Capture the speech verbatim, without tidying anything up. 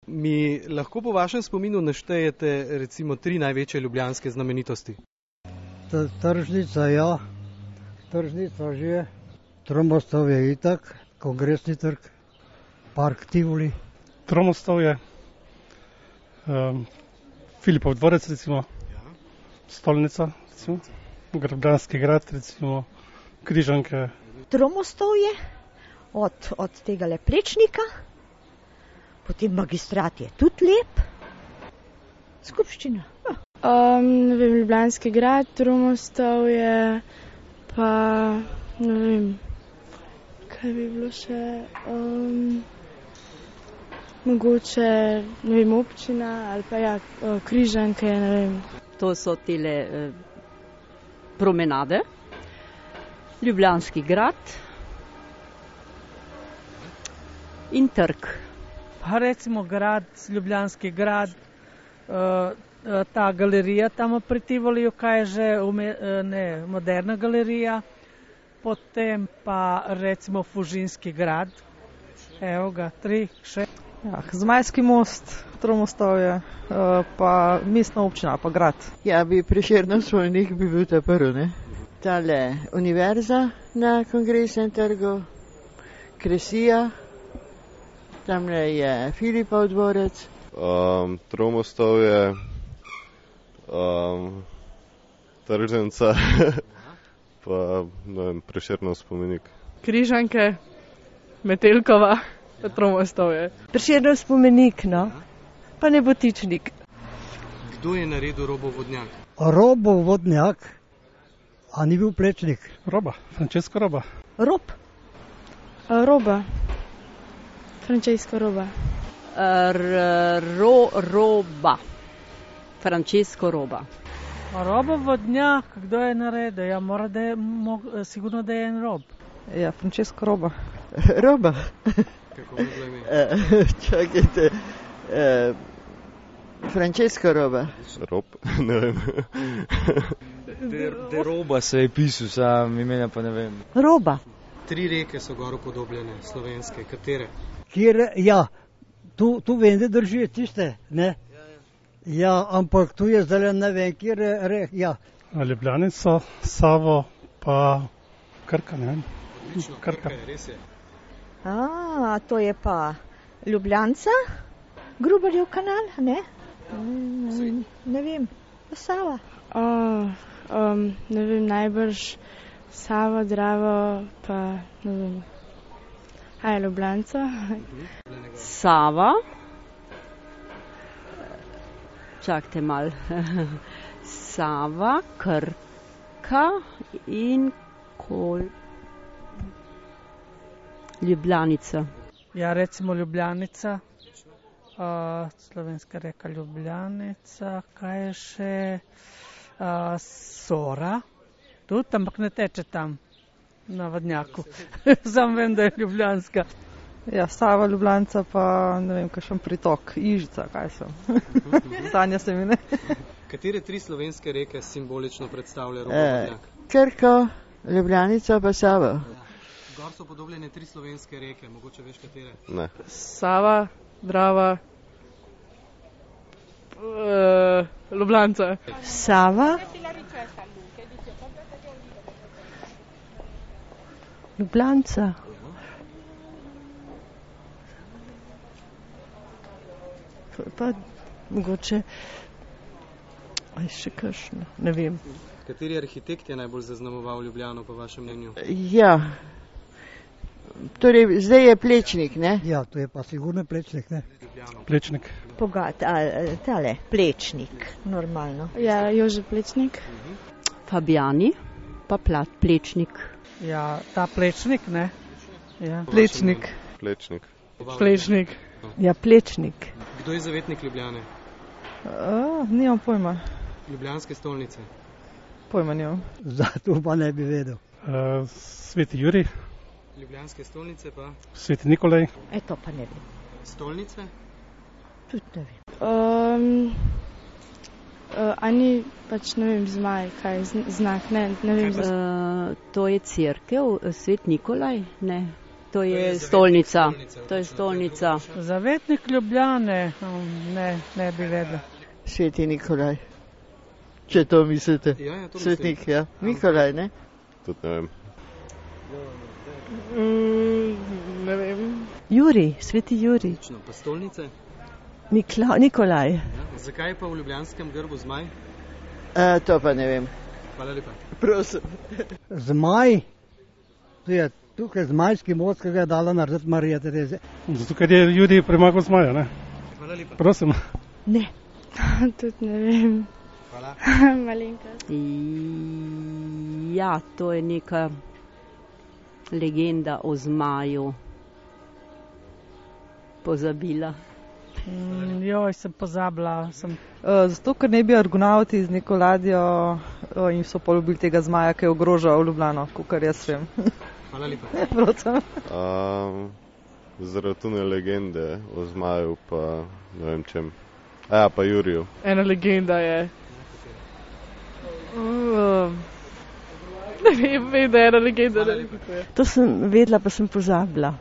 Mi lahko po vašem spominu naštejete recimo tri največje ljubljanske znamenitosti? Tržnica, ja. Tržnica že. Tromostovje je itak. Kongresni trg. Park Tivoli. Tromostovje. Um, Filipov dvorec, recimo. Ja. Stolnica, recimo. Ljubljanski grad, recimo. Križanke. Tromostovje. Od, od tega le Plečnika. Potem magistrat je tudi lep. Skupščina. Um, ne vem, Ljubljanski grad, Tromostovje, pa ne vem, kaj bi bilo še, um, mogoče, ne vem, občina ali pa ja, Križanke, ne vem. To so tele eh, promenade, Ljubljanski grad in trg. Pa recimo grad, Ljubljanski grad, ta galerija tam pri Tivoliju, kaj je že ne, moderna galerija, potem pa recimo Fužinski grad, evo ga, tri, še. Ja, Zmajski most, Tromostovje, pa mestna občina, pa grad. Ja, bi Prešernov spomenik bi bil ta prvi, ne? Tale univerza na Kongresnem trgu, Kresija, tamle je Filipov dvorec. Um, Tromostovje, um, Tržnica, pa ne vem, Prešernov spomenik. Križanke, Metelkova, pa Tromostovje. Prešernov spomenik, no, pa Nebotičnik. Kdo je naredil Robovodnjak? Robovodnjak, a ni bil Plečnik? Roba, Francesco Roba. Rob? Roba. Francesco Roba. R- ro, roba. Francesco Roba. Robovodnjak, kdo je naredil? Ja, mora da je, mo, sigurno da je en rob. Ja, Francesco Roba. Roba? Kako je bilo ime? Čakajte, uh, Francesco Roba. Rob, ne vem. De, de Roba se je pisal, sam imena pa ne vem. Roba. Tri reke so gor upodobljene, slovenske, katere? Kjer, ja, tu, tu vem, da držijo tiste, ne? Ja, ampak tu je zdaj ne vem, kjer rek, ja. Ljubljanica, Savo, pa Krka, ne vem. Odlično, Krka je, res je. A, to je pa Ljubljanca, Gruberjev kanal, ne? Mm, ne vem, Sava. Oh, um, ne vem, najbrž Sava, Drava, pa ne vem. A je Ljubljanca? Sava. Čakajte mal. Sava, Krka in Kol. Ljubljanica. Ja, recimo Ljubljanica. Uh, slovenska reka Ljubljanica. Kaj je še? Uh, Sora. Tudi, ampak ne teče tam. Na vodnjaku. Sam vem, da je Ljubljanska. Ja, Sava, Ljubljanca, pa ne vem, kakšen pritok, Ižica, kaj so. Sanja se mi, ne? Katere tri slovenske reke simbolično predstavlja Robovodnjak? E, Krko, Ljubljanica pa Sava. Gor so podobljene tri slovenske reke, mogoče veš katere? Ne. Sava, Drava, uh, Ljubljanca. Sava. Ljubljanca. Pa mogoče aj še kakšno, ne vem. Kateri arhitekt je najbolj zaznamoval Ljubljano po vašem mnenju? Ja, torej zdaj je Plečnik, ne? Ja, to je pa sigurno Plečnik, ne? Plečnik. Pogat, a, tale, Plečnik, normalno. Ja, Jože Plečnik. Fabijani, pa Plat, Plečnik. Ja, ta Plečnik, ne? Ja. Plečnik. Plečnik. Plečnik. Ja, Plečnik. Kdo je zavetnik Ljubljane? Uh, nimam pojma. Ljubljanske stolnice. Pojma nimam. Zato pa ne bi vedel. Uh, Sveti Jurij. Ljubljanske stolnice pa? Sveti Nikolaj. E, to pa ne vem. Stolnice? Tudi ne vem. Um, uh, ani pač ne vem, zmaj, kaj znak, ne, ne vem. Uh, to je cerkev, Svet Nikolaj, ne. To je stolnica. To je stolnica. Zavetnik Ljubljane, um, ne, ne bi vedel. Sveti Nikolaj. Če to mislite. Ja, ja, to Svetnik, mislim. ja. Nikolaj, ne? Tudi ne vem. Mm, ne vem. Juri, sveti Juri. Točno, pa stolnice. Nikla, Nikolaj. Ja. Zakaj pa v ljubljanskem grbu zmaj? A, to pa ne vem. Hvala lepa. Prosim. Zmaj, to je tukaj zmajski most, ki ga je dala narediti Marija Terezija. Zato, ker je Juri premagal zmaja, ne? Hvala lepa. Prosim. Ne. Tudi ne vem. Hvala. Malenkost. Ja, to je neka legenda o zmaju. Pozabila. Mm, joj, sem pozabila. Sem... Uh, zato, ker ne bi argonauti z neko ladjo uh, in so polubili tega zmaja, ki je ogrožal Ljubljano, kakor jaz vem. Hvala lepa. Prosim. Um, zaradi tune legende o zmaju pa ne vem čem. A ja, pa Juriju. Ena legenda je. Uh, ne vem, vem, da je ena legenda. Ne vem, kako je. To sem vedela, pa sem pozabila.